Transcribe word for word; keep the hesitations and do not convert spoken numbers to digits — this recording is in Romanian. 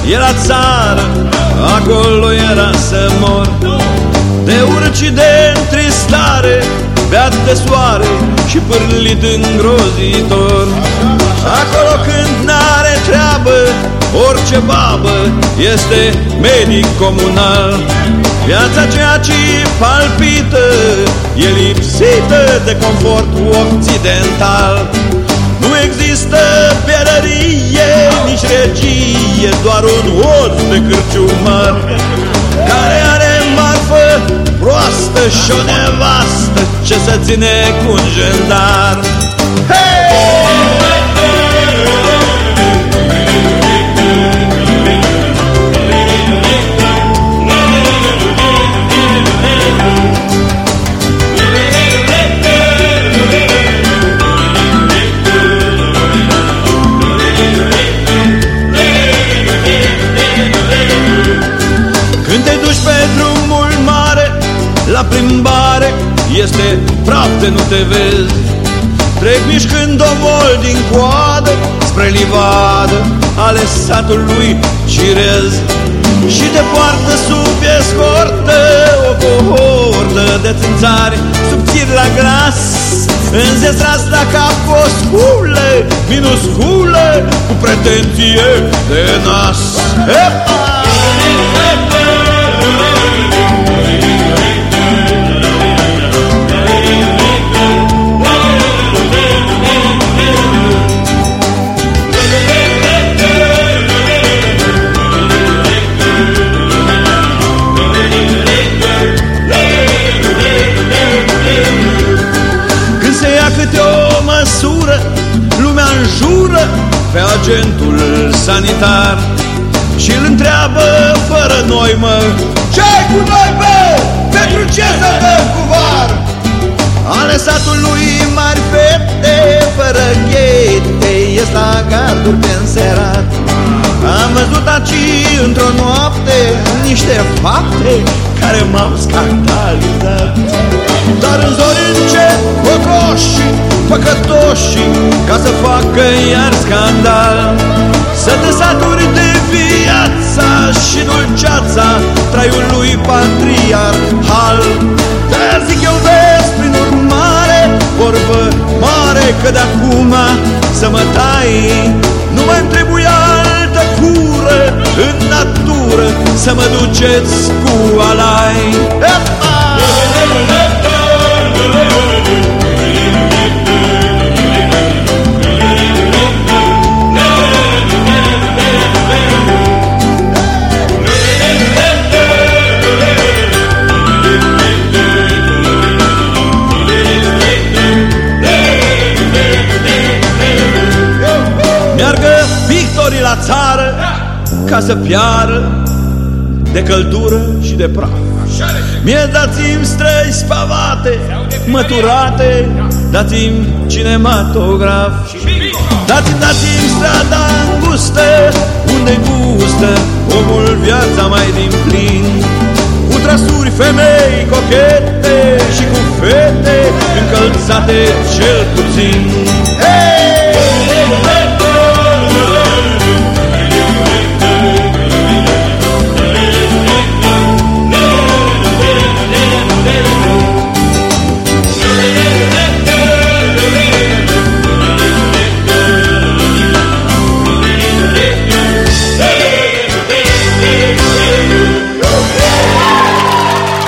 era țară, acolo era să mor. De urci și de întristare, beat de soare și pârlit îngrozitor. Acolo când n-are treabă, orice babă este medic comunal. Viața ceea ce palpită e lipsită de confort occidental. Nu există pierărie, nici regie, doar un os de cârciumar care are marfă proastă și o nevastă ce să ține cu un jandar. Hey! La plimbare este praf de nu te vezi. Trec mișcând omol din coadă spre livadă ale satului Cirez. Și te poartă sub escortă o cohortă de țânțari subțiri la gras, înzestrați la cap o sculă minusculă cu pretenție de nas. Epa! Lumea înjură pe agentul sanitar și îl întreabă fără noimă: ce-ai cu noi, bă? Pentru ce să dăm cu var? Ale satului mari fete fără ghete ies la garduri pe înserat. Am văzut aici într-o noapte niște fapte care m-au scandalizat. Dar în zori încet cocoșii păcătoșii ca să facă iar scandal, să te saturi de viața și dulceața traiului patriarhal. De-aia zic eu, vezi, prin urmare, vorbă mare, că de-acum să mă tai nu mai-mi trebuie altă cură în natură, să mă duceți cu alai. Epa! La țară ca să piară de căldură și de praf. Mie dați-mi străzi spavate, măturate, dați-mi cinematograf. Dați-mi, dați-mi strada îngustă, unde gustă omul viața mai din plin, cu trăsuri femei cochete și cu fete încălțate cel puțin.